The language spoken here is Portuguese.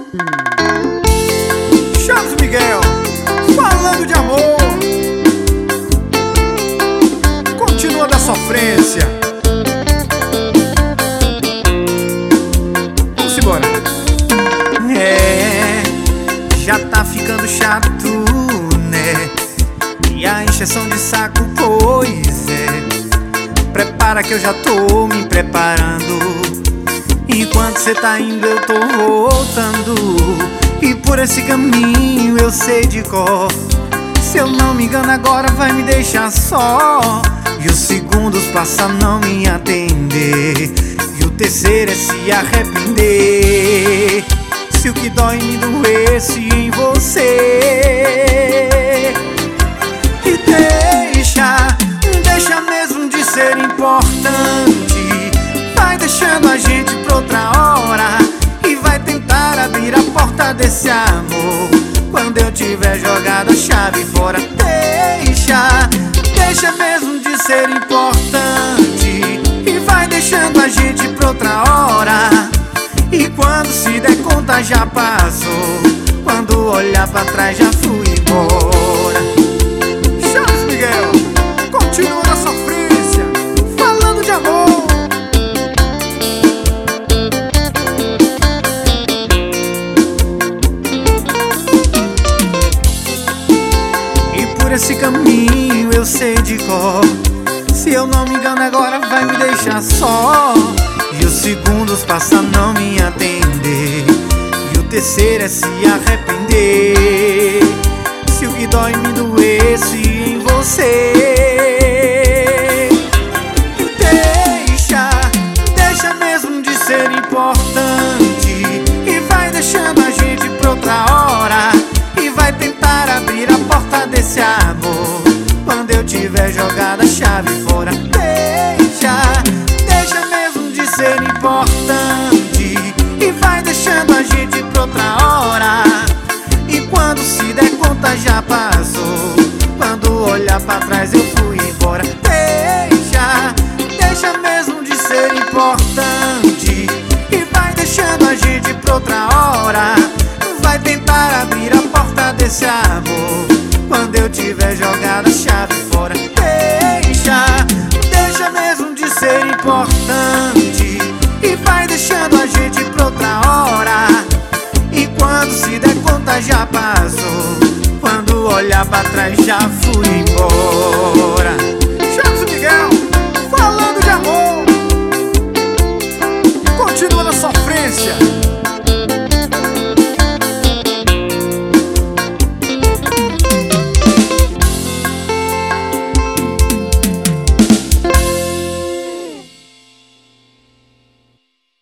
Charles Miguel, falando de amor, continua da sofrência. Vamos embora. Já tá ficando chato, né? E a encheção de saco, pois é. Prepara que eu já tô me preparando. Enquanto cê tá indo eu tô voltando. E por esse caminho eu sei de cor. Se eu não me engano agora vai me deixar só. E os segundos passam a não me atender. E o terceiro é se arrepender. Se o que dói me doesse em você. E deixa mesmo de ser importante. Vai deixando a gente pra outra hora. E vai tentar abrir a porta desse amor quando eu tiver jogado a chave fora. Deixa mesmo de ser importante. E vai deixando a gente pra outra hora. E quando se der conta já passou. Quando olhar pra trás já fui embora. Charles Miguel, continua na sofrência, falando de amor. E por esse caminho eu sei de cor. Se eu não me engano agora vai me deixar só. E os segundos passam a não me atender. E o terceiro é se arrepender. Se o que dói me doesse em você. Deixa mesmo de ser importante. E vai deixando a gente pra outra hora. E vai tentar abrir a porta desse amor quando eu tiver jogado a chave fora. Deixa mesmo de ser importante. E vai deixando a gente pra outra hora. E quando se der conta já passou. Quando olhar pra trás eu fui embora. Deixa mesmo de ser importante. E vai deixando a gente pra outra hora. Vai tentar abrir a porta desse amor quando eu tiver jogado a chave fora. Deixa mesmo de ser importante. E vai deixando a gente pra outra hora. E quando se der conta já passou. Quando olhar pra trás já fui embora.